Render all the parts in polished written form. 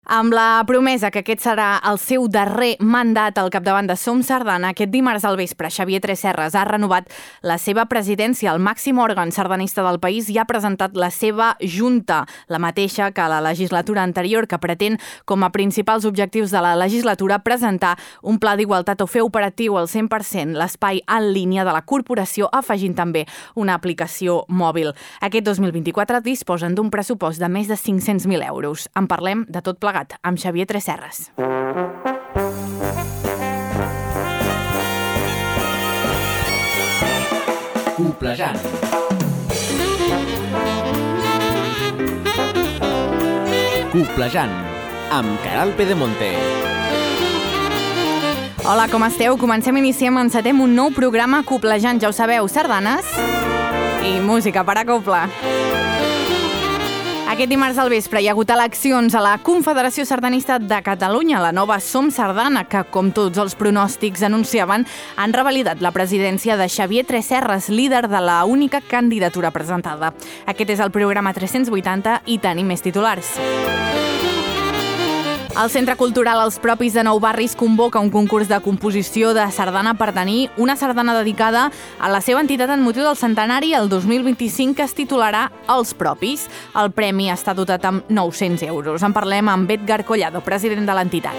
Amb la promesa que aquest serà el seu darrer mandat al capdavant de Som Sardana, aquest dimarts al vespre Xavier Tresserras ha renovat la seva presidència. El màxim òrgan sardanista del país i ha presentat la seva junta, la mateixa que la legislatura anterior, que pretén com a principals objectius de la legislatura presentar un pla d'igualtat o fer operatiu al 100% l'espai en línia de la corporació, afegint també una aplicació mòbil. Aquest 2024 disposen d'un pressupost de més de 500.000 euros. En parlem de tot plegat amb Xavier Tresserras. Coplejant. Coplejant, amb Caral Pedemonte. Hola, com esteu? Iniciem, encetem un nou programa Coplejant, ja ho sabeu, sardanes i música per acoplar. Aquest dimarts al vespre hi ha hagut eleccions a la Confederació Sardanista de Catalunya, la nova Som Sardana, que, com tots els pronòstics anunciaven, han revalidat la presidència de Xavier Tresserras, líder de la única candidatura presentada. Aquest és el programa 380 i tenim més titulars. El Centre Cultural Els Propis de Nou Barris convoca un concurs de composició de sardana per tenir una sardana dedicada a la seva entitat en motiu del centenari el 2025, que es titularà Els Propis. El premi està dotat amb 900 euros. En parlem amb Edgar Collado, president de l'entitat.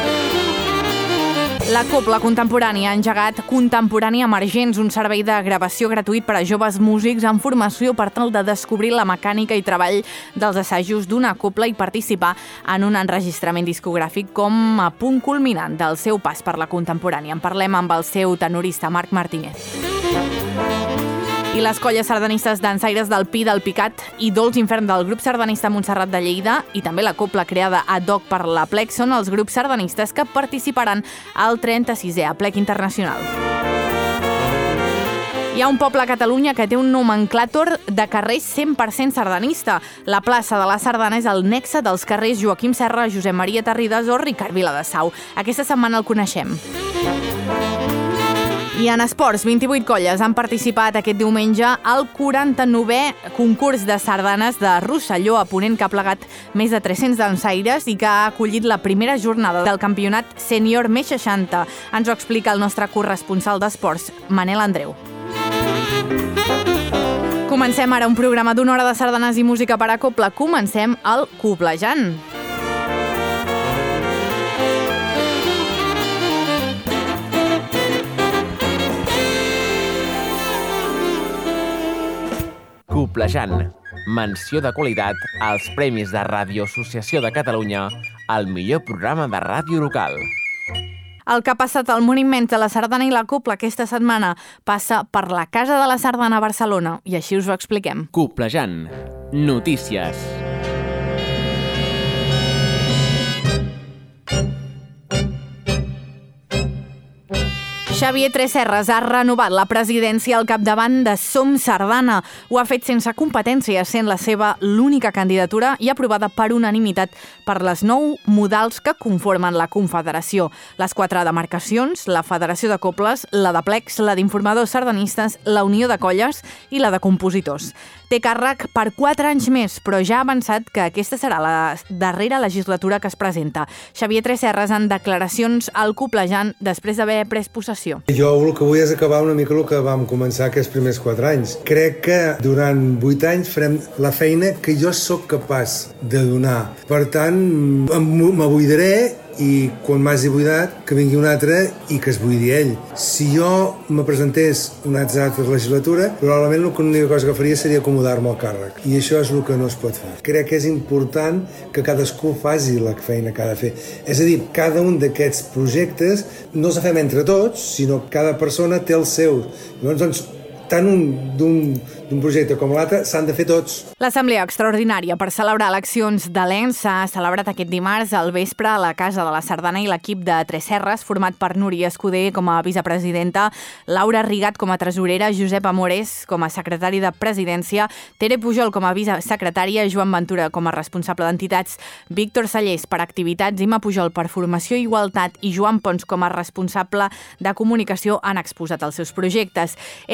La Copla Contemporània ha engegat Contemporània Emergents, un servei de gravació gratuït per a joves músics en formació per tal de descobrir la mecànica i treball dels assajos d'una copla i participar en un enregistrament discogràfic com a punt culminant del seu pas per la contemporània. En parlem amb el seu tenorista Marc Martínez. I les colles sardanistes dansaires del Pi del Picat i Dolç Infern del grup sardanista Montserrat de Lleida i també la copla creada ad hoc per la Plec són els grups sardanistes que participaran al 36è Plec Internacional. Hi ha un poble a Catalunya que té un nomenclàtor de carrers 100% sardanista. La plaça de la Sardana és el nexe dels carrers Joaquim Serra, Josep Maria Tarridas o Ricard Viladesau. Aquesta setmana el coneixem. I en esports, 28 colles han participat aquest diumenge al 49è concurs de sardanes de Rosselló, a Ponent, que ha plegat més de 300 dansaires i que ha acollit la primera jornada del campionat sènior més 60. Ens ho explica el nostre corresponsal d'esports, Manel Andreu. Comencem ara un programa d'una hora de sardanes i música per a copla. Comencem el Coplejant. Coplejant, menció de qualitat als Premis de Ràdio Associació de Catalunya al millor programa de ràdio local. El que ha passat al món immens de la sardana i la copla aquesta setmana passa per la Casa de la Sardana a Barcelona i així us ho expliquem. Coplejant, notícies. Xavier Tresserras ha renovat la presidència al capdavant de Som Sardana. Ho ha fet sense competència, sent la seva l'única candidatura i aprovada per unanimitat per les 9 modals que conformen la Confederació. Les 4 demarcacions, la Federació de Cobles, la de Plecs, la d'Informadors Sardanistes, la Unió de Colles i la de Compositors. Té càrrec per 4 anys més, però ja ha avançat que aquesta serà la darrera legislatura que es presenta. Xavier Tresserras en declaracions al Coplejant després d'haver pres possessió. Jo el que vull és acabar una mica el que vam començar aquests primers 4 anys. Crec que durant 8 anys farem la feina que jo sóc capaç de donar. Per tant, m'abuidaré i quan m'hagi buidat, que vingui un altre i que es buidi ell. Si jo me presentés una altra legislatura, probablement l'única cosa que faria seria acomodar-me al càrrec. I això és el que no es pot fer. Crec que és important que cadascú faci la feina que ha de fer. És a dir, cada un d'aquests projectes no els fem entre tots, sinó que cada persona té els seus. Llavors, doncs, tant d'un projecte com l'altre s'han de fer tots. L'Assemblea Extraordinària per celebrar eleccions de l'ENS s'ha celebrat aquest dimarts al vespre a la Casa de la Sardana i l'equip de Tresserras, format per Núria Escudé com a vicepresidenta, Laura Rigat com a tresorera, Josep Amores com a secretari de presidència, Tere Pujol com a vicesecretària, Joan Ventura com a responsable d'entitats, Víctor Sallés per activitats, Imma Pujol per formació i igualtat i Joan Pons com a responsable de comunicació han exposat els seus projectes. Entre els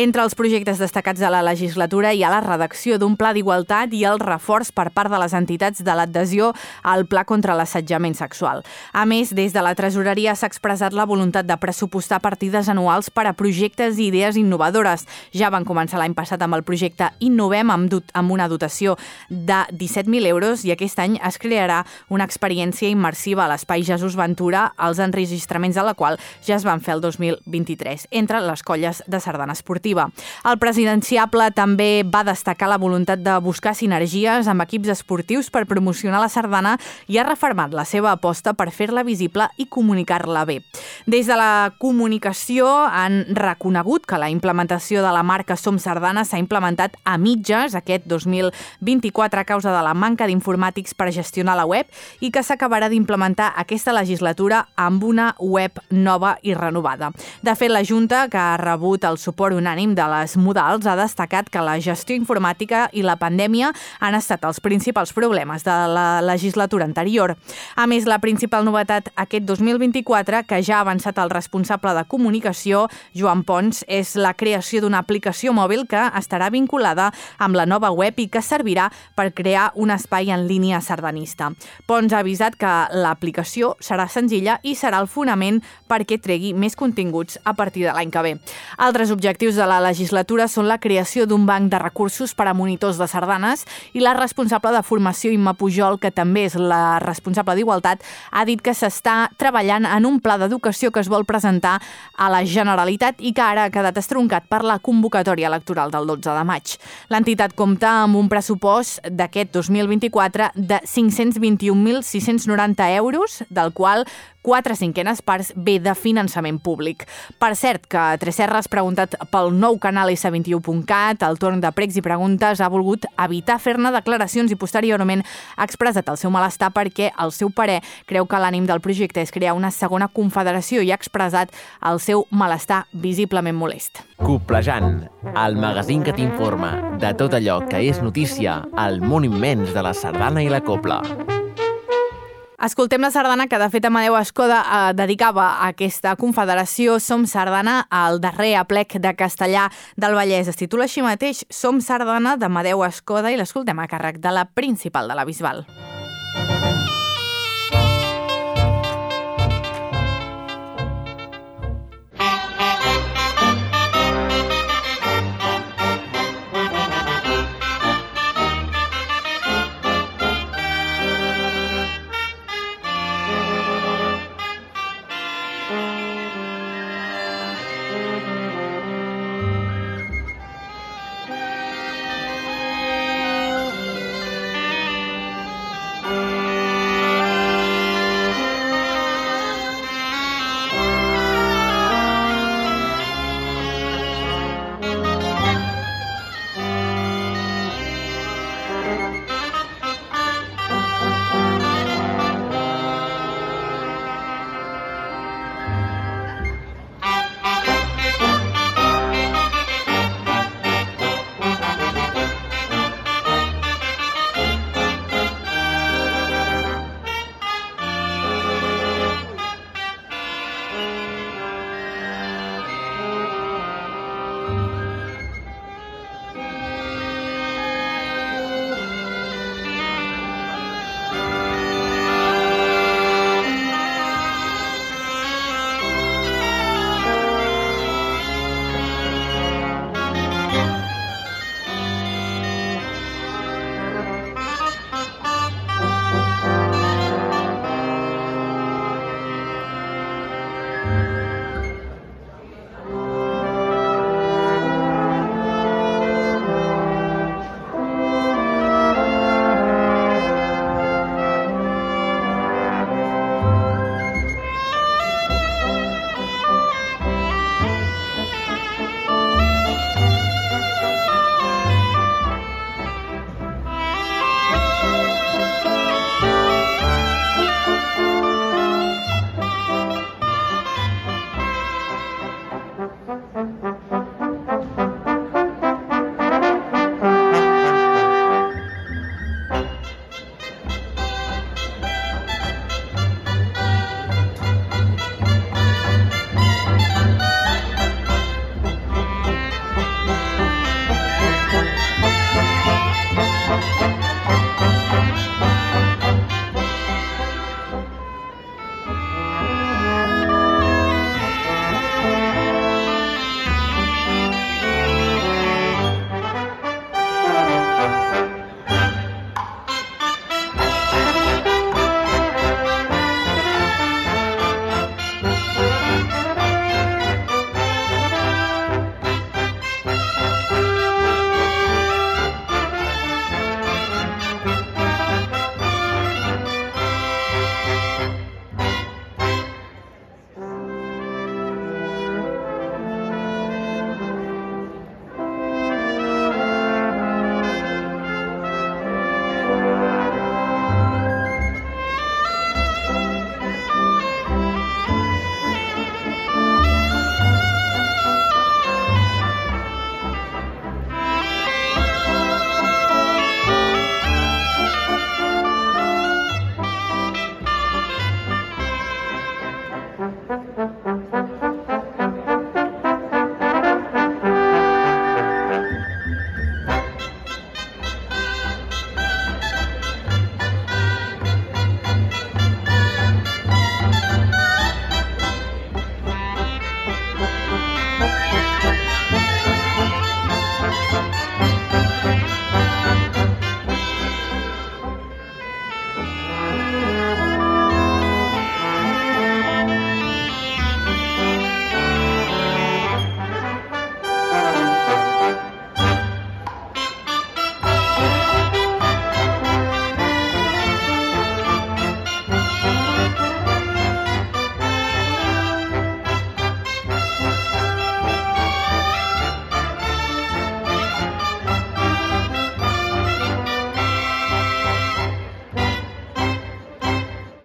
projectes destacats de la legislatura hi ha la redacció d'un pla d'igualtat i el reforç per part de les entitats de l'adhesió al pla contra l'assetjament sexual. A més, des de la tresoreria s'ha expressat la voluntat de pressupostar partides anuals per a projectes i idees innovadores. Ja van començar l'any passat amb el projecte Innovem amb una dotació de 17.000 euros i aquest any es crearà una experiència immersiva a l'Espai Jesús Ventura, els enregistraments de la qual ja es van fer el 2023, entre les colles de sardana esportiva. El presidenciable també va destacar la voluntat de buscar sinergies amb equips esportius per promocionar la sardana i ha refermat la seva aposta per fer-la visible i comunicar-la bé. Des de la comunicació han reconegut que la implementació de la marca Som Sardana s'ha implementat a mitges aquest 2024 a causa de la manca d'informàtics per gestionar la web i que s'acabarà d'implementar aquesta legislatura amb una web nova i renovada. De fet, la Junta, que ha rebut el suport unànim de les modals, ha destacat que la gestió informàtica i la pandèmia han estat els principals problemes de la legislatura anterior. A més, la principal novetat aquest 2024, que ja ha avançat el responsable de comunicació, Joan Pons, és la creació d'una aplicació mòbil que estarà vinculada amb la nova web i que servirà per crear un espai en línia sardanista. Pons ha avisat que l'aplicació serà senzilla i serà el fonament perquè tregui més continguts a partir de l'any que ve. Altres objectius de la legislatura són la creació d'un banc de recursos per a monitors de sardanes i la responsable de formació, Imma Pujol, que també és la responsable d'Igualtat, ha dit que s'està treballant en un pla d'educació que es vol presentar a la Generalitat i que ara ha quedat estroncat per la convocatòria electoral del 12 de maig. L'entitat compta amb un pressupost d'aquest 2024 de 521.690 euros, del qual 4/5 parts ve de finançament públic. Per cert, que Tresserras, preguntat pel nou canal S21.cat, al torn de pregs i preguntes, ha volgut evitar fer-ne declaracions i posteriorment ha expressat el seu malestar perquè, al seu parer, creu que l'ànim del projecte és crear una segona confederació i ha expressat el seu malestar visiblement molest. Coplejant, el magazín que t'informa de tot allò que és notícia al món immens de la sardana i la copla. Escoltem la sardana que, de fet, Amadeu Escoda dedicava a aquesta confederació Som Sardana al darrer aplec de Castellar del Vallès. Es titula així mateix Som Sardana, d'Amadeu Escoda, i l'escoltem a càrrec de la Principal de la Bisbal.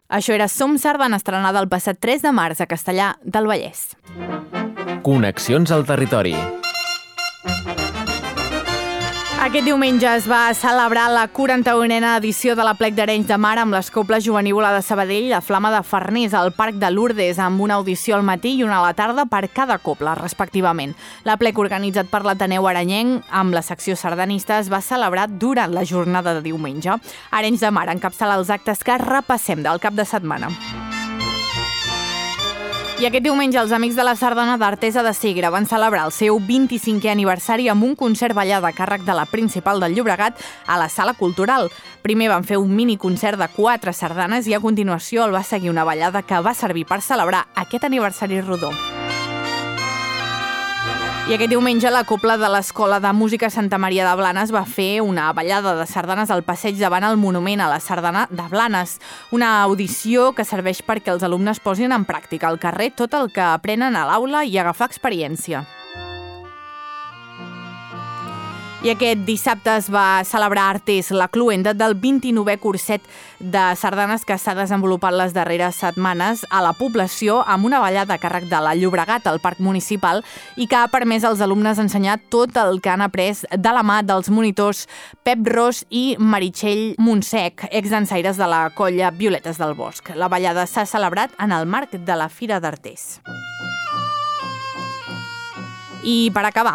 Això era Som Sardana, estrenada el passat 3 de març a Castellar del Vallès. Connexions al territori. Aquest diumenge es va celebrar la 41a edició de la Plec d'Arenys de Mar amb l'Escopla Juvenívola de Sabadell, la Flama de Farners, al Parc de Lourdes, amb una audició al matí i una a la tarda per cada copla, respectivament. La Plec, organitzat per l'Ateneu Arenyenc, amb la secció sardanista, es va celebrar durant la jornada de diumenge. Arenys de Mar encapçala els actes que repassem del cap de setmana. I aquest diumenge els Amics de la Sardana d'Artesa de Segre van celebrar el seu 25è aniversari amb un concert ballada a càrrec de la Principal del Llobregat a la Sala Cultural. Primer van fer un miniconcert de 4 sardanes i a continuació el va seguir una ballada que va servir per celebrar aquest aniversari rodó. I aquest diumenge la Copla de l'Escola de Música Santa Maria de Blanes va fer una ballada de sardanes al passeig davant el monument a la Sardana de Blanes. Una audició que serveix perquè els alumnes posin en pràctica al carrer tot el que aprenen a l'aula i agafar experiència. I aquest dissabte es va celebrar Artés, la cluenda del 29è curset de sardanes que s'ha desenvolupat les darreres setmanes a la població amb una ballada a càrrec de la Llobregat al Parc Municipal i que ha permès als alumnes ensenyar tot el que han après de la mà dels monitors Pep Ros i Meritxell Montsec, exdansaires de la colla Violetes del Bosc. La ballada s'ha celebrat en el marc de la Fira d'Artés. I per acabar,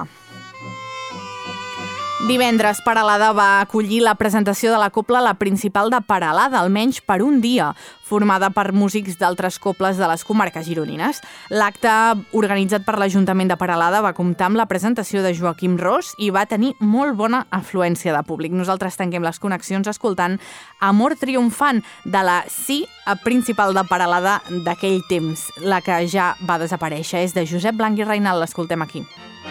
divendres, Peralada va acollir la presentació de la copla La Principal de Peralada, almenys per un dia, formada per músics d'altres coples de les comarques gironines. L'acte, organitzat per l'Ajuntament de Peralada, va comptar amb la presentació de Joaquim Ros i va tenir molt bona afluència de públic. Nosaltres tanquem les connexions escoltant Amor triomfant, de la Principal de Peralada d'aquell temps. La que ja va desaparèixer és de Josep Blanc i Reinal. L'escoltem aquí.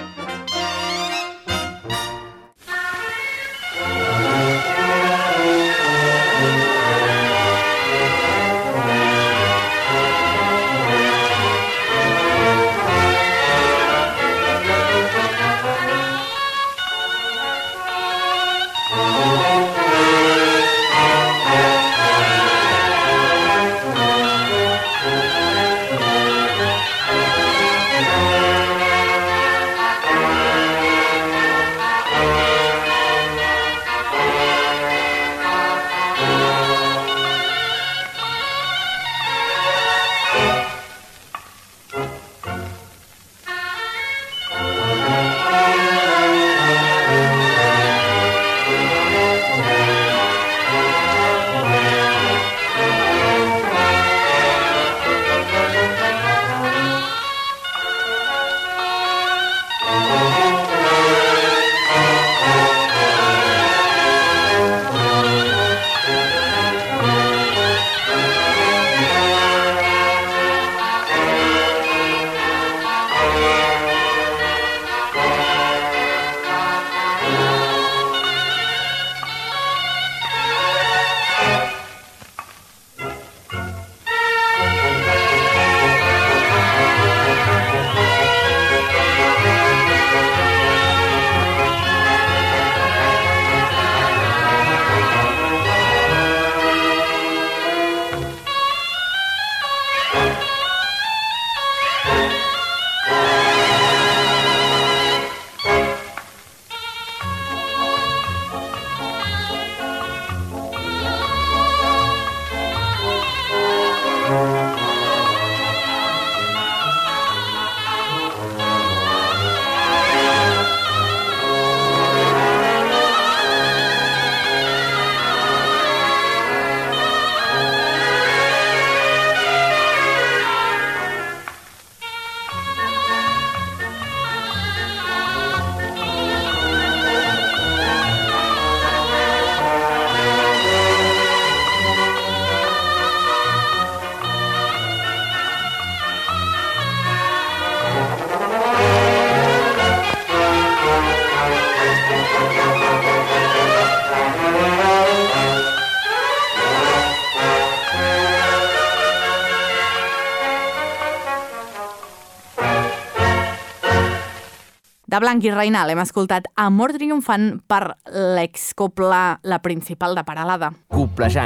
De Blanc i Reinal hem escoltat Amor triomfant per l'excopla La Principal de Peralada. Coplejant.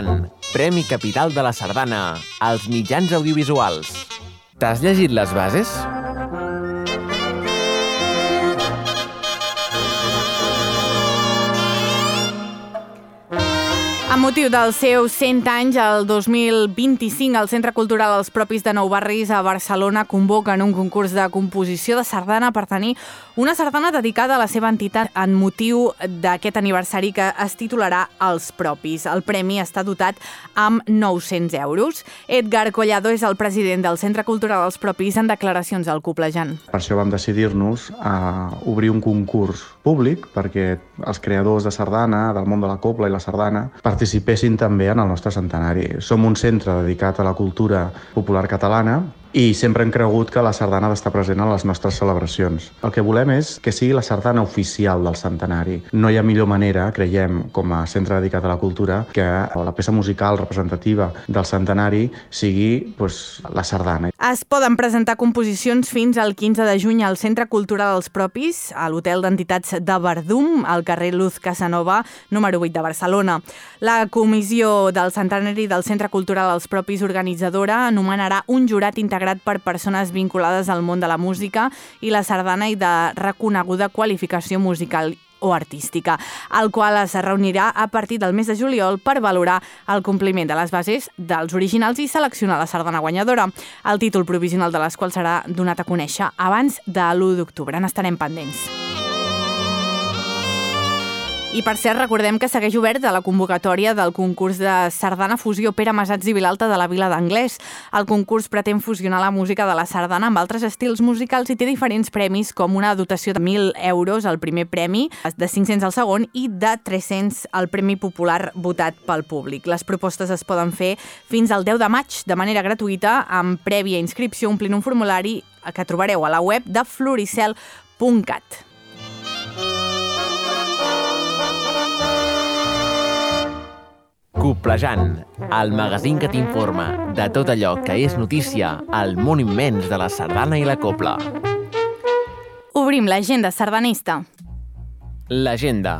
Premi Capital de la Sardana als mitjans audiovisuals. T'has llegit les bases? Amb motiu dels seus 100 anys, el 2025, el Centre Cultural Els Propis de Nou Barris a Barcelona convoquen un concurs de composició de sardana per tenir una sardana dedicada a la seva entitat en motiu d'aquest aniversari que es titularà Els Propis. El premi està dotat amb 900 euros. Edgar Collado és el president del Centre Cultural Els Propis en declaracions al Coplejant. Per això vam decidir-nos a obrir un concurs públic perquè els creadors de sardana, del món de la copla i la sardana, participessin també en el nostre centenari. Som un centre dedicat a la cultura popular catalana i sempre hem cregut que la sardana ha d'estar present en les nostres celebracions. El que volem és que sigui la sardana oficial del centenari. No hi ha millor manera, creiem, com a centre dedicat a la cultura, que la peça musical representativa del centenari sigui la sardana. Es poden presentar composicions fins al 15 de juny al Centre Cultural Els Propis, a l'Hotel d'Entitats de Verdum, al carrer Luz Casanova, número 8 de Barcelona. La comissió del centenari del Centre Cultural Els Propis organitzadora anomenarà un jurat integrat per persones vinculades al món de la música i la sardana i de reconeguda qualificació musical o artística, el qual es reunirà a partir del mes de juliol per valorar el compliment de les bases dels originals i seleccionar la sardana guanyadora, el títol provisional de les quals serà donat a conèixer abans de l'1 d'octubre. N'estarem pendents. I per cert, recordem que segueix oberta la convocatòria del concurs de Sardana Fusió Pere Masats i Vilalta de la Vila d'Anglès. El concurs pretén fusionar la música de la sardana amb altres estils musicals i té diferents premis, com una dotació de 1.000 euros al primer premi, de 500 al segon i de 300 al premi popular votat pel públic. Les propostes es poden fer fins al 10 de maig de manera gratuïta, amb prèvia inscripció omplint un formulari que trobareu a la web de floricel.cat. Coplejant, el magazín que t'informa de tot allò que és notícia al món immens de la sardana i la copla. Obrim l'agenda sardanista. L'agenda.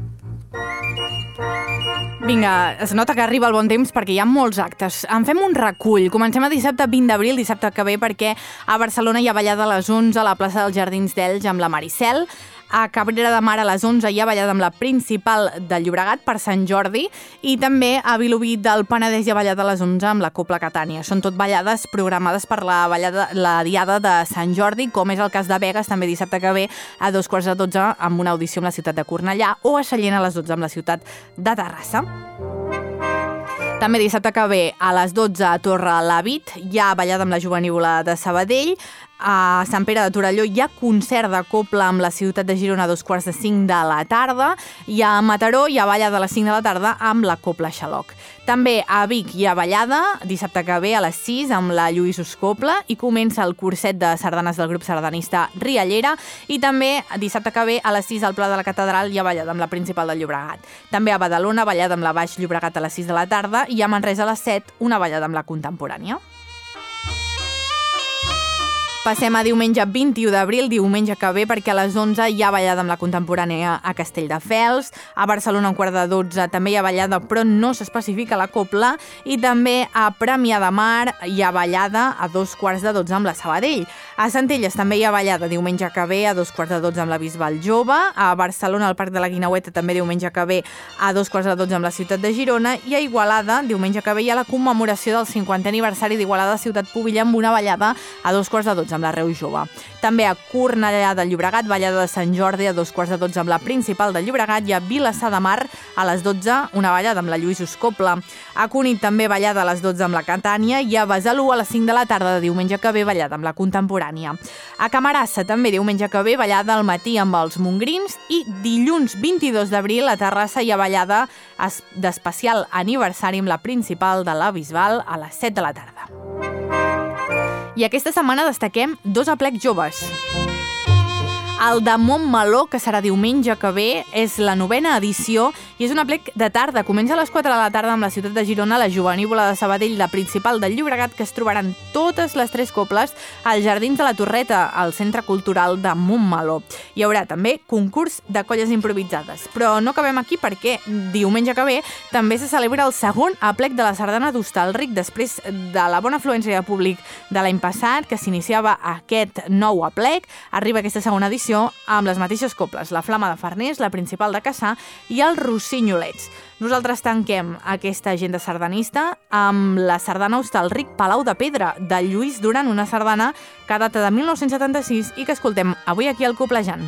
Vinga, es nota que arriba el bon temps perquè hi ha molts actes. En fem un recull. Comencem a dissabte 20 d'abril, dissabte que ve, perquè a Barcelona hi ha ballada a les 11 a la plaça dels Jardins d'Elx amb la Maricel. A Cabrera de Mar a les 11 hi ha ballada amb la Principal del Llobregat per Sant Jordi i també a Vilobí del Penedès hi ha ballada a les 11 amb la Copla Catània. Són tot ballades programades per la diada de Sant Jordi, com és el cas de Begues, també dissabte que ve a 2:15 amb una audició amb la ciutat de Cornellà, o a Sallent a les 12 amb la ciutat de Terrassa. També dissabte que ve a les 12 a Torre Lavit hi ha ballada amb la Jovenívola de Sabadell. A Sant Pere de Torelló hi ha concert de copla amb la ciutat de Girona a 2:45 de la tarda i a Mataró hi ha ballada a les 5 de la tarda amb la Copla Xaloc. També a Vic hi ha ballada dissabte que ve a les 6 amb la Lluïsos Copla i comença el curset de sardanes del grup sardanista Riallera, i també dissabte que ve a les 6 al Pla de la Catedral hi ha ballada amb la Principal del Llobregat. També a Badalona ballada amb la Baix Llobregat a les 6 de la tarda i a Manresa a les 7 una ballada amb la Contemporània. Passem a diumenge 21 d'abril, diumenge que ve, perquè a les 11 hi ha ballada amb la Contemporània a Castelldefels. A Barcelona, a 11:15, també hi ha ballada, però no s'especifica la copla. I també a Premià de Mar hi ha ballada a 2:15 amb la Sabadell. A Centelles també hi ha ballada diumenge que ve a 2:15 amb la Bisbal Jove. A Barcelona, al Parc de la Guineueta, també diumenge que ve a 2:15 amb la ciutat de Girona. I a Igualada, diumenge que ve, hi ha la commemoració del 50è aniversari d'Igualada Ciutat Púbila amb una ballada a 2:15 amb la Reus Jove. També a Cornellà de Llobregat, ballada de Sant Jordi a 2:15 amb la Principal de Llobregat, i a Vilassar de Mar a les 12 una ballada amb la Lluïsos Copla. A Cunit també ballada a les 12 amb la Catània, i a Besalú a les 5 de la tarda de diumenge que ve ballada amb la Contemporània. A Camarassa també diumenge que ve ballada al matí amb els Mongrins, i dilluns 22 d'abril a Terrassa hi ha ballada d'especial aniversari amb la Principal de la Bisbal a les 7 de la tarda. I aquesta setmana destaquem dos aplecs joves. El de Montmeló, que serà diumenge que ve, és la 9ª edició i és un aplec de tarda. Comença a les 4 de la tarda amb la ciutat de Girona, la Jovenívola de Sabadell, la Principal del Llobregat, que es trobaran totes les 3 cobles als Jardins de la Torreta, al Centre Cultural de Montmeló. Hi haurà també concurs de colles improvisades. Però no acabem aquí perquè diumenge que ve també se celebra el segon aplec de la Sardana d'Hostalric després de la bona afluència de públic de l'any passat, que s'iniciava aquest nou aplec. Arriba aquesta segona edició amb les mateixes cobles, la Flama de Farners, la Principal de Cassà i els Rossinyolets. Nosaltres tanquem aquesta agenda sardanista amb la sardana Hostalric Palau de Pedra, de Lluís Duran, una sardana que data de 1976 i que escoltem avui aquí al Coplejant.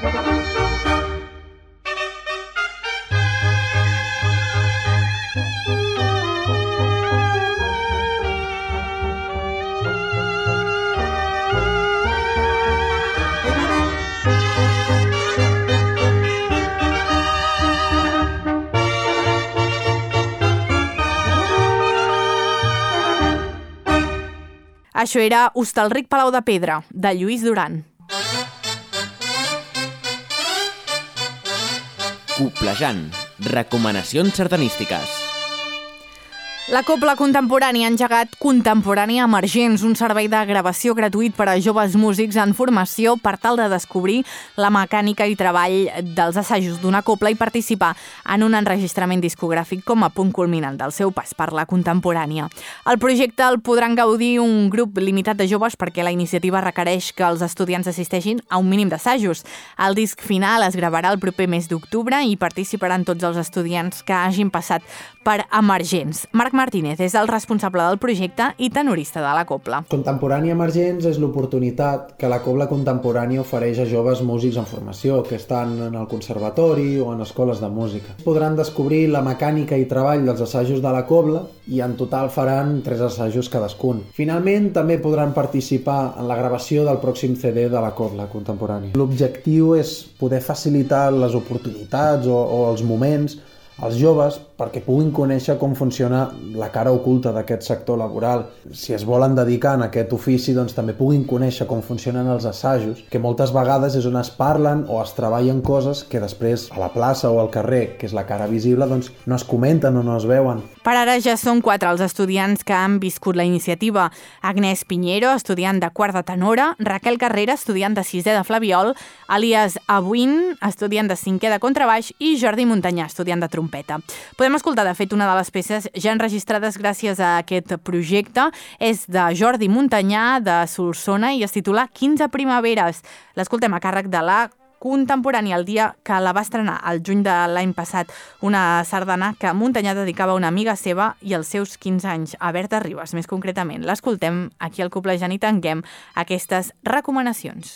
Això era Hostalric Palau de Pedra, de Lluís Duran. Coplejant. Recomanacions sardanístiques. La Cobla Contemporània ha engegat Contemporània Emergents, un servei de gravació gratuït per a joves músics en formació per tal de descobrir la mecànica i treball dels assajos d'una cobla i participar en un enregistrament discogràfic com a punt culminant del seu pas per la contemporània. El projecte el podran gaudir un grup limitat de joves perquè la iniciativa requereix que els estudiants assisteixin a un mínim d'assajos. El disc final es gravarà el proper mes d'octubre i participaran tots els estudiants que hagin passat per Emergents. Marc Martínez és el responsable del projecte i tenorista de la cobla. Contemporània Emergents és l'oportunitat que la cobla contemporània ofereix a joves músics en formació que estan en el conservatori o en escoles de música. Podran descobrir la mecànica i treball dels assajos de la cobla i en total faran 3 assajos cadascun. Finalment, també podran participar en la gravació del pròxim CD de la cobla contemporània. L'objectiu és poder facilitar les oportunitats o els moments als joves perquè puguin conèixer com funciona la cara oculta d'aquest sector laboral. Si es volen dedicar a aquest ofici, doncs també puguin conèixer com funcionen els assajos, que moltes vegades és on es parlen o es treballen coses que després a la plaça o al carrer, que és la cara visible, doncs no es comenten o no es veuen. Per ara ja són 4 els estudiants que han viscut la iniciativa. Agnès Piñero, estudiant de quart de tenora, Raquel Carrera, estudiant de 6è de flabiol, Elias Abuin, estudiant de 5è de contrabaix i Jordi Montanyà, estudiant de trompeta. Podem escoltar, de fet, una de les peces ja enregistrades gràcies a aquest projecte. És de Jordi Montanyà, de Solsona, i es titula 15 primaveres. L'escoltem a càrrec de la Contemporània, el dia que la va estrenar, el juny de l'any passat, una sardana que Montanyà dedicava a una amiga seva i als seus 15 anys, a Berta Ribas, més concretament. L'escoltem aquí al Coplejant i tanquem aquestes recomanacions.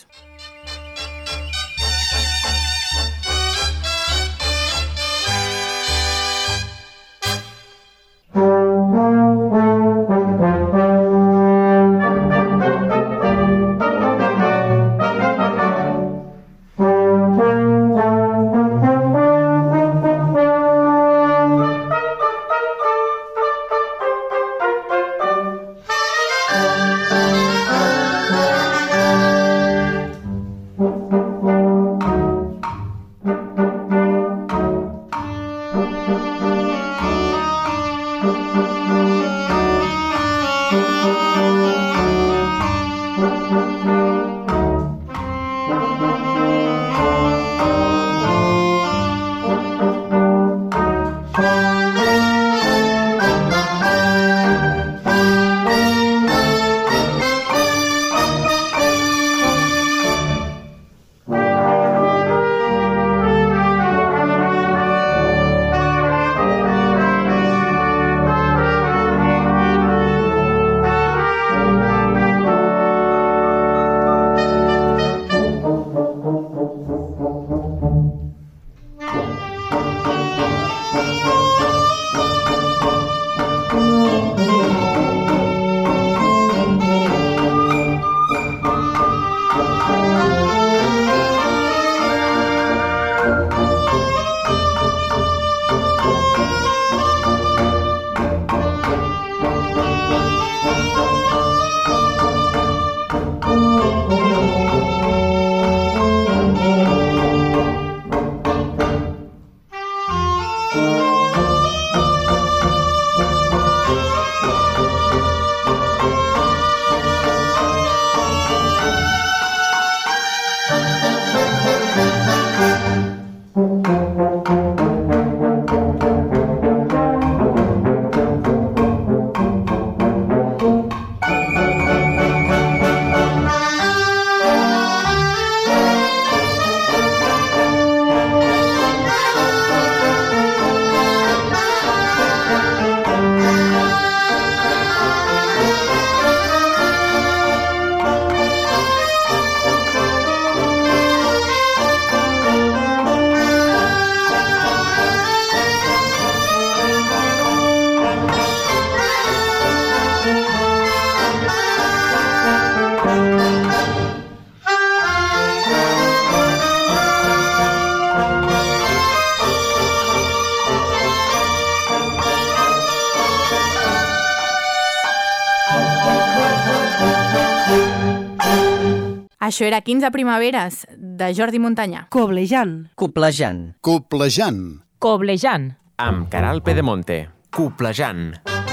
Això era 15 primaveres, de Jordi Montanyà. Coblejant. Coblejant. Coblejant. Coblejant. Amb Caral Pedemonte. Coblejant.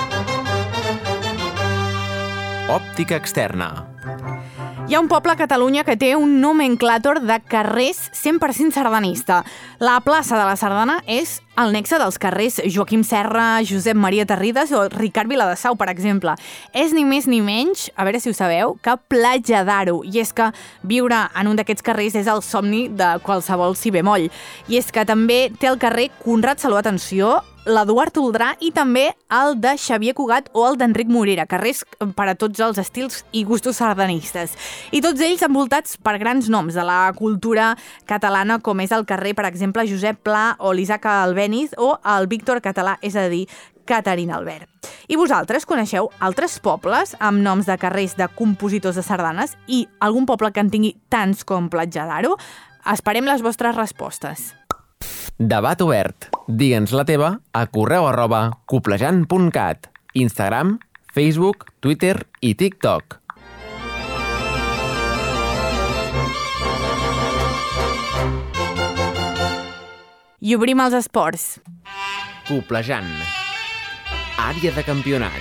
Òptica externa. Hi ha un poble a Catalunya que té un nomenclàtor de carrers 100% sardanista. La plaça de la Sardana és el nexe dels carrers Joaquim Serra, Josep Maria Terrides o Ricard Viladesau, per exemple. És ni més ni menys, a veure si ho sabeu, que Platja d'Aro. I és que viure en un d'aquests carrers és el somni de qualsevol si bemoll. I és que també té el carrer Conrad Saló, atenció, l'Eduard Toldrà i també el de Xavier Cugat o el d'Enric Morera, carrers per a tots els estils i gustos sardanistes. I tots ells envoltats per grans noms de la cultura catalana, com és el carrer, per exemple, Josep Pla o l'Isaac Albéniz o el Víctor Català, és a dir, Caterina Albert. I vosaltres coneixeu altres pobles amb noms de carrers de compositors de sardanes i algun poble que en tingui tants com Platja d'Aro? Esperem les vostres respostes. Debat obert. Digue'ns la teva a correu@coblejant.cat. Instagram, Facebook, Twitter i TikTok. I obrim els esports. Coblejant. Àrea de campionat.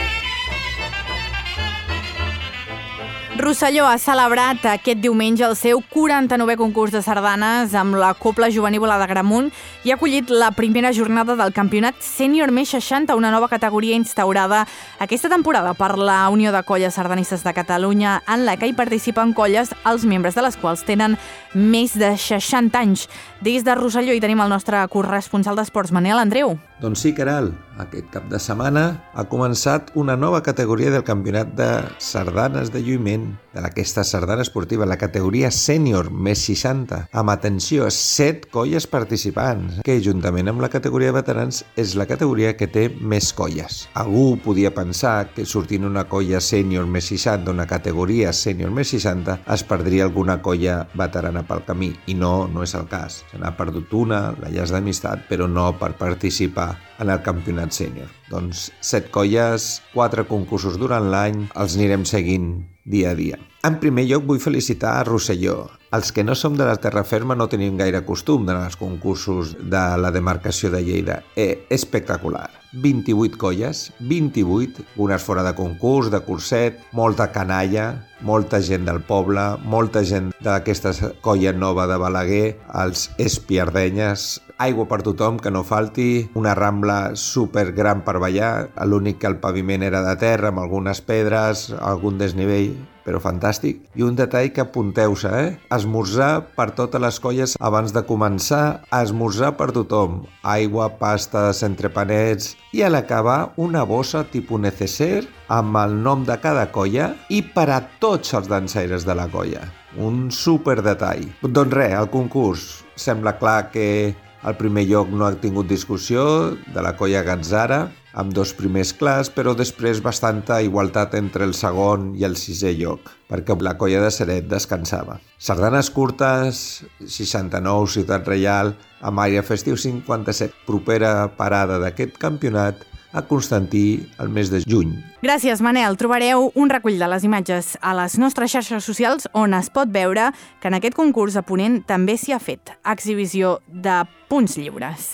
Rosselló ha celebrat aquest diumenge el seu 49è concurs de sardanes amb la Cobla Jovenívola d'Agramunt i ha acollit la primera jornada del campionat Sènior més 60, una nova categoria instaurada aquesta temporada per la Unió de Colles Sardanistes de Catalunya, en la que hi participen colles els membres de les quals tenen més de 60 anys. Des de Rosselló hi tenim el nostre corresponsal d'esports, Manel Andreu. Doncs sí, Caral, aquest cap de setmana ha començat una nova categoria del campionat de sardanes de lluïment, d'aquesta sardana esportiva, la categoria sènior més 60, amb, atenció, 7 colles participants, que juntament amb la categoria de veterans és la categoria que té més colles. Algú podia pensar que sortint una colla sènior més 60, una categoria sènior més 60, es perdria alguna colla veterana pel camí, i no és el cas. Se n'ha perdut una, la Llaç d'Amistat, però no per participar en el campionat sènior. Doncs 7 colles, 4 concursos durant l'any, els anirem seguint dia a dia. En primer lloc vull felicitar a Rosselló. Els que no som de la terra ferma no tenim gaire costum d'anar als concursos de la demarcació de Lleida. Espectacular. 28 colles, 28, unes fora de concurs, de curset, molta canalla, molta gent del poble, molta gent d'aquesta colla nova de Balaguer, els espiardenyes, aigua per tothom, que no falti, una rambla supergran per ballar, l'únic que el paviment era de terra, amb algunes pedres, algun desnivell, però fantàstic. I un detall que apunteu-se, esmorzar per totes les colles abans de començar, esmorzar per tothom, aigua, pastes, entrepanets, i a l'acabar una bossa tipus neceser amb el nom de cada colla i per a tots els dansaires de la colla. Un superdetall. Doncs res, el concurs sembla clar que al primer lloc no ha tingut discussió, de la colla Gatzara, amb 2 primers clars, però després bastanta igualtat entre el segon i el 6è lloc, perquè la colla de Ceret descansava. Sardanes curtes, 69, Ciutat Reial, amb aire festiu 57, propera parada d'aquest campionat a Constantí el mes de juny. Gràcies, Manel. Trobareu un recull de les imatges a les nostres xarxes socials on es pot veure que en aquest concurs a Ponent també s'hi ha fet exhibició de punts lliures.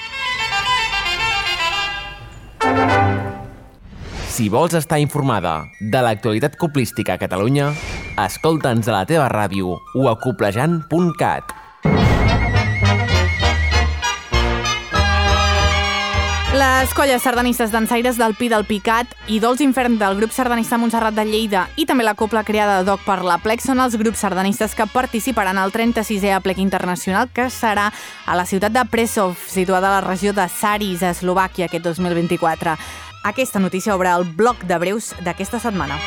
Si vols estar informada de l'actualitat coplística a Catalunya, escolta'ns a la teva ràdio o a coblejant.cat. Les colles sardanistes dansaires del Pi del Picat i Dolç Infern del grup sardanista Montserrat de Lleida i també la cobla creada ad hoc per la Plec són els grups sardanistes que participaran al 36è Aplec Internacional, que serà a la ciutat de Prešov, situada a la regió de Saris, a Eslovàquia, aquest 2024. Aquesta notícia obre el bloc de breus d'aquesta setmana.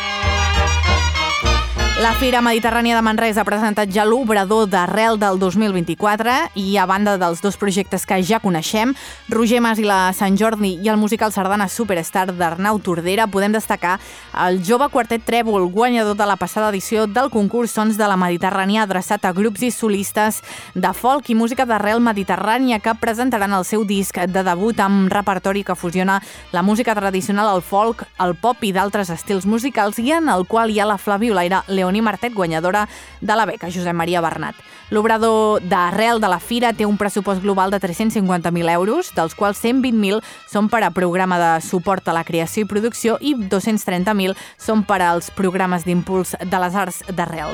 La Fira Mediterrània de Manresa ha presentat ja l'obrador d'Arrel del 2024 i, a banda dels 2 projectes que ja coneixem, Roger Mas i la Sant Jordi i el musical Sardana Superstar d'Arnau Tordera, podem destacar el jove quartet Trèvol, guanyador de la passada edició del concurs Sons de la Mediterrània, adreçat a grups i solistes de folk i música d'arrel mediterrània que presentaran el seu disc de debut amb repertori que fusiona la música tradicional, el folk, el pop i d'altres estils musicals, i en el qual hi ha la flabiolaire Leonor Leoní Martet, guanyadora de la beca Josep Maria Bernat. L'obrador d'Arrel de la Fira té un pressupost global de 350.000 euros, dels quals 120.000 són per a programa de suport a la creació i producció i 230.000 són per als programes d'impuls de les arts d'Arrel.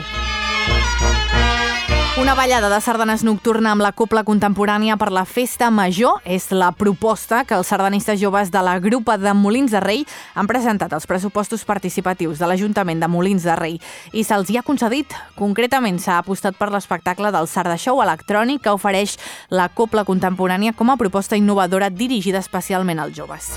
Una ballada de sardanes nocturna amb la cobla contemporània per la Festa Major és la proposta que els sardanistes joves de la Grupa de Molins de Rei han presentat als pressupostos participatius de l'Ajuntament de Molins de Rei i se'ls hi ha concedit. Concretament, s'ha apostat per l'espectacle del Sarda Show electrònic que ofereix la cobla contemporània com a proposta innovadora dirigida especialment als joves.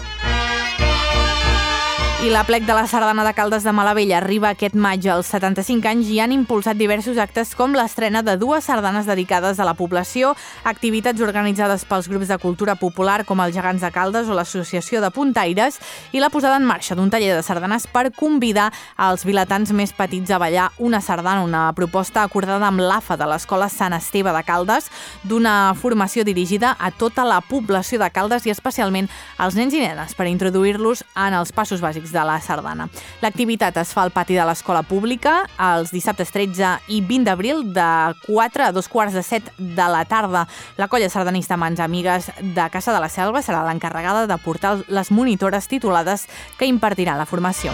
I l'Aplec de la Sardana de Caldes de Malavella arriba aquest maig als 75 anys i han impulsat diversos actes com l'estrena de 2 sardanes dedicades a la població, activitats organitzades pels grups de cultura popular com els Gegants de Caldes o l'Associació de Puntaires i la posada en marxa d'un taller de sardanes per convidar als vilatans més petits a ballar una sardana, una proposta acordada amb l'AFA de l'Escola Sant Esteve de Caldes, d'una formació dirigida a tota la població de Caldes i especialment als nens i nenes per introduir-los en els passos bàsics de la sardana. L'activitat es fa al pati de l'escola pública els dissabtes 13 i 20 d'abril de 4 a 2:15 de la tarda. La colla sardanista Mans Amigues de Casa de la Selva serà l'encarregada de portar les monitores titulades que impartiran la formació.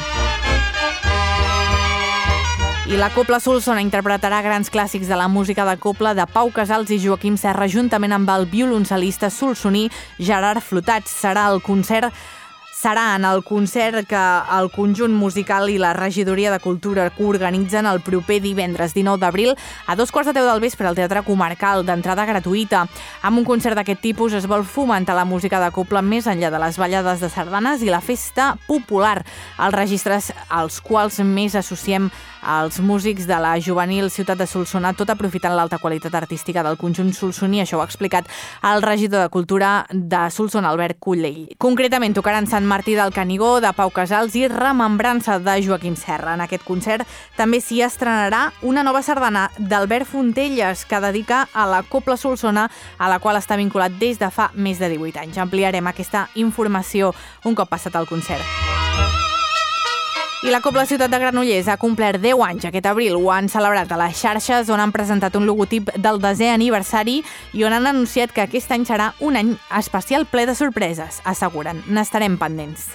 I la Cobla Solsona interpretarà grans clàssics de la música de cobla de Pau Casals i Joaquim Serra juntament amb el violoncel·lista solsoní Gerard Flotats. Serà en el concert que el conjunt musical i la regidoria de cultura organitzen el proper divendres 19 d'abril a 2:15 del vespre al Teatre Comarcal, d'entrada gratuïta. Amb un concert d'aquest tipus es vol fomentar la música de cobla més enllà de les ballades de sardanes i la festa popular, els registres als quals més associem els músics de la juvenil ciutat de Solsona, tot aprofitant l'alta qualitat artística del conjunt solsoní. Això ho ha explicat el regidor de Cultura de Solsona, Albert Cullell. Concretament tocaran Sant Martí del Canigó, de Pau Casals i Remembrança de Joaquim Serra. En aquest concert també s'hi estrenarà una nova sardana d'Albert Fontelles que dedica a la Cobla Solsona, a la qual està vinculat des de fa més de 18 anys. Ampliarem aquesta informació un cop passat el concert. I la Cobla Ciutat de Granollers ha complert 10 anys aquest abril. Ho han celebrat a les xarxes, on han presentat un logotip del 10è aniversari i on han anunciat que aquest any serà un any especial ple de sorpreses. Asseguren, n'estarem pendents.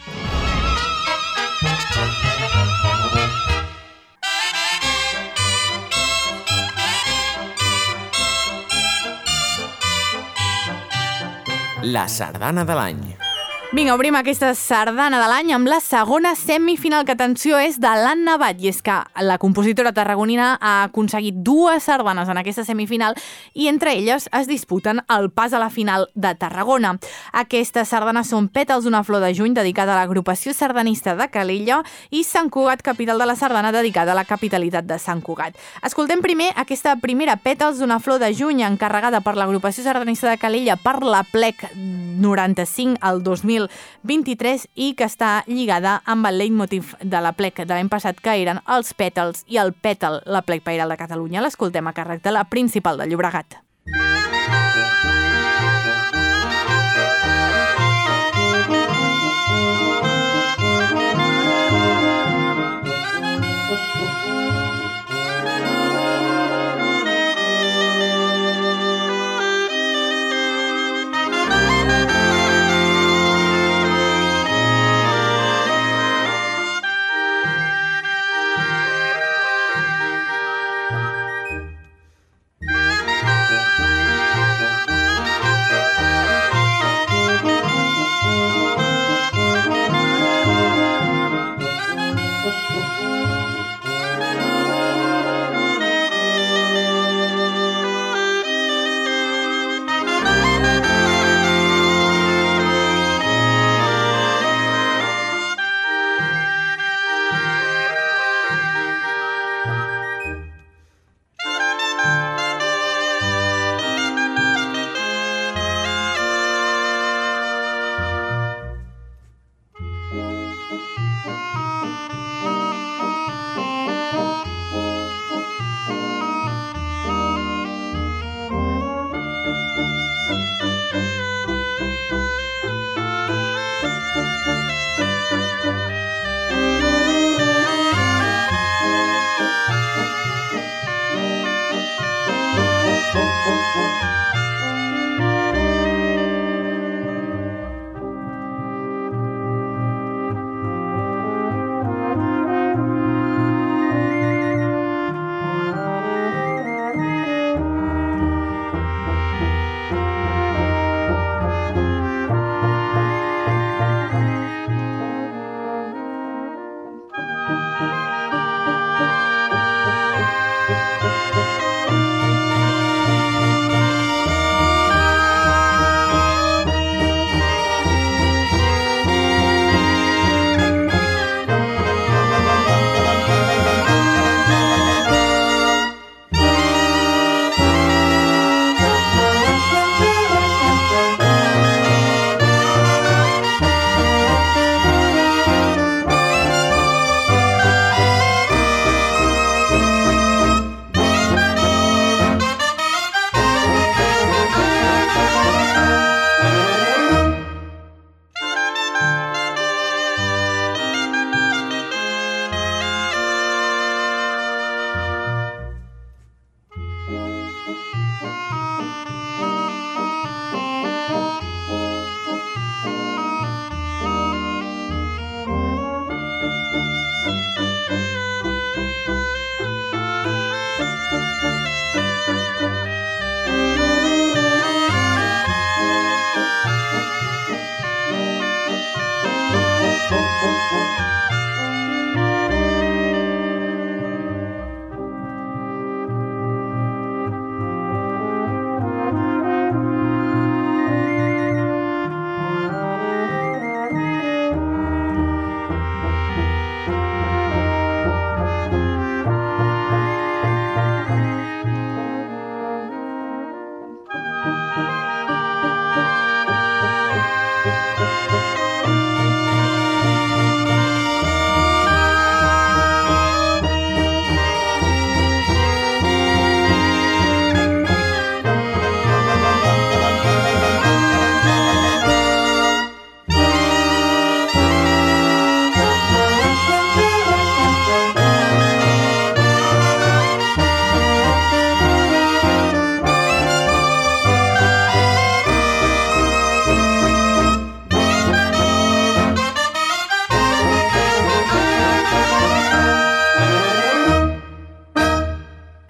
La sardana de l'any. Vinga, obrim aquesta sardana de l'any amb la segona semifinal, que atenció és de l'Anna Bat, i és que la compositora tarragonina ha aconseguit 2 sardanes en aquesta semifinal i entre elles es disputen el pas a la final de Tarragona. Aquestes sardanes són Pètals d'una flor de juny, dedicada a l'agrupació sardanista de Calella, i Sant Cugat, capital de la sardana, dedicada a la capitalitat de Sant Cugat. Escoltem primer aquesta primera, Pètals d'una flor de juny, encarregada per l'agrupació sardanista de Calella per l'Aplec 95 al 2023 i que està lligada amb el leitmotiv de l'Aplec de l'any passat, que eren els pètals i el pètal, l'Aplec Pairal de Catalunya. L'escoltem a càrrec de la Principal de Llobregat.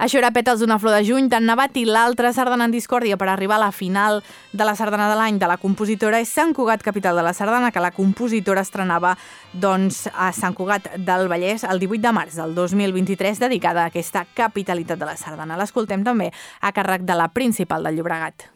Això era Pètals d'una flor de juny, tan nevat, i l'altra sardana en discòrdia per arribar a la final de la sardana de l'any de la compositora és Sant Cugat, capital de la sardana, que la compositora estrenava a Sant Cugat del Vallès el 18 de març del 2023, dedicada a aquesta capitalitat de la sardana. L'escoltem també a càrrec de la Principal del Llobregat.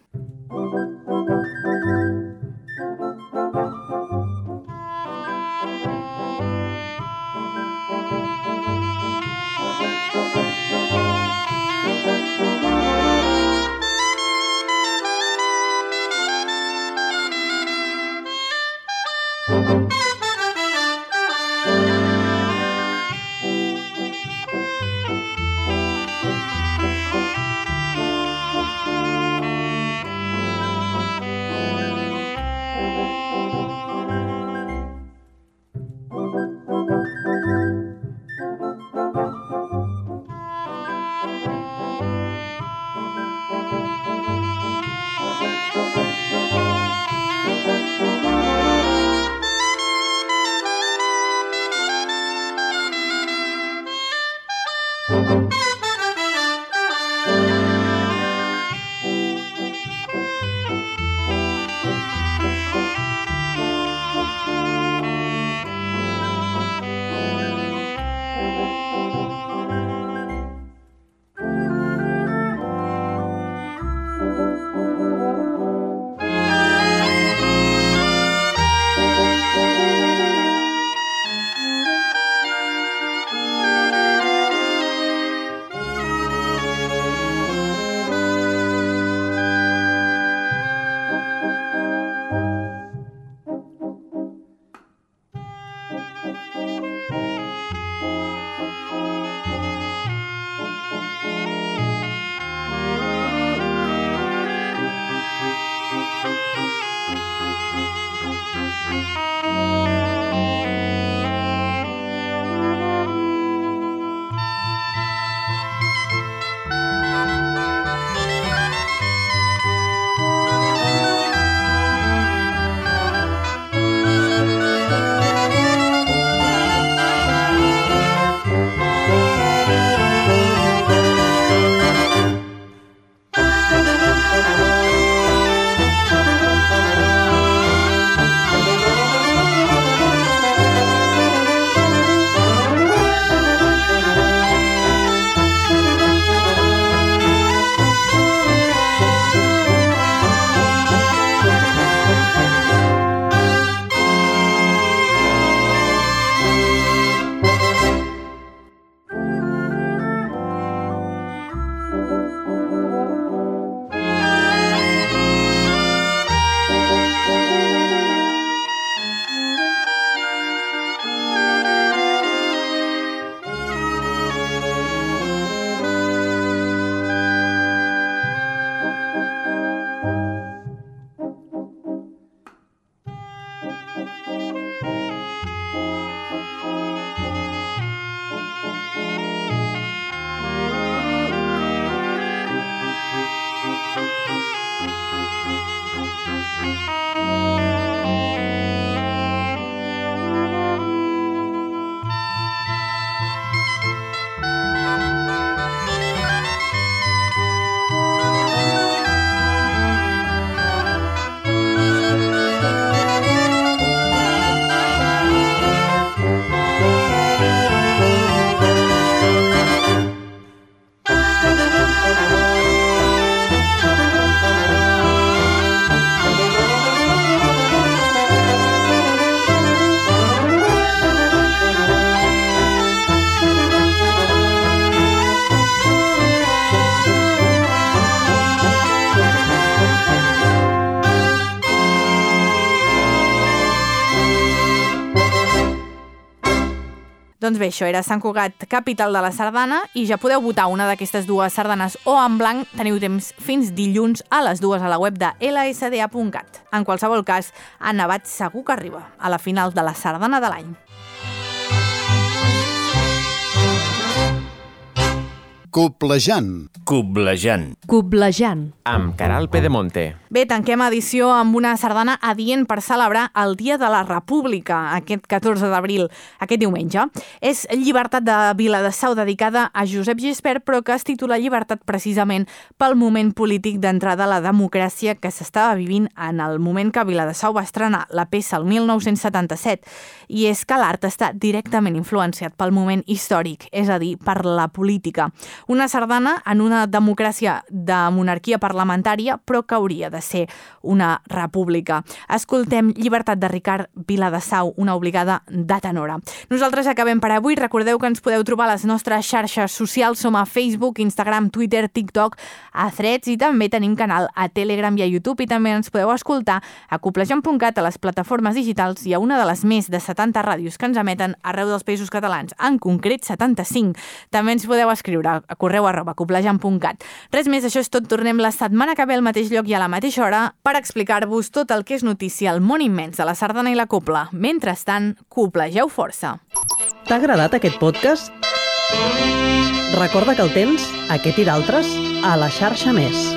Doncs bé, això era Sant Cugat, capital de la sardana, i ja podeu votar una d'aquestes dues sardanes o en blanc. Teniu temps fins dilluns a les 2 a la web de lsda.cat. En qualsevol cas, ha nevat segur que arriba a la final de la sardana de l'any. Coblejant. Coblejant. Coblejant. Amb Caral Pedemonte. Bé, tanquem edició amb una sardana adient per celebrar el Dia de la República, aquest 14 d'abril, aquest diumenge. És Llibertat de Viladesau, dedicada a Josep Gispert, però que es titula Llibertat precisament pel moment polític d'entrada a la democràcia que s'estava vivint en el moment que Viladesau va estrenar la peça el 1977. I és que l'art està directament influenciat pel moment històric, és a dir, per la política. Una sardana en una democràcia de monarquia parlamentària, però que hauria de ser una república. Escoltem Llibertat de Ricard Viladesau, una obligada de tenora. Nosaltres acabem per avui. Recordeu que ens podeu trobar a les nostres xarxes socials. Som a Facebook, Instagram, Twitter, TikTok, a Threads i també tenim canal a Telegram i a YouTube i també ens podeu escoltar a coblejant.cat, a les plataformes digitals i a una de les més de 70 ràdios que ens emeten arreu dels Països Catalans, en concret 75. També ens podeu escriure a correu@coblejant.cat. Res més, això és tot. Tornem la setmana que ve al mateix lloc i a la mateixa hora per explicar-vos tot el que és notícia al món immens de la sardana i la cobla. Mentrestant, coblegeu força. T'ha agradat aquest podcast? Recorda que el tens, aquest i d'altres, a la xarxa Més.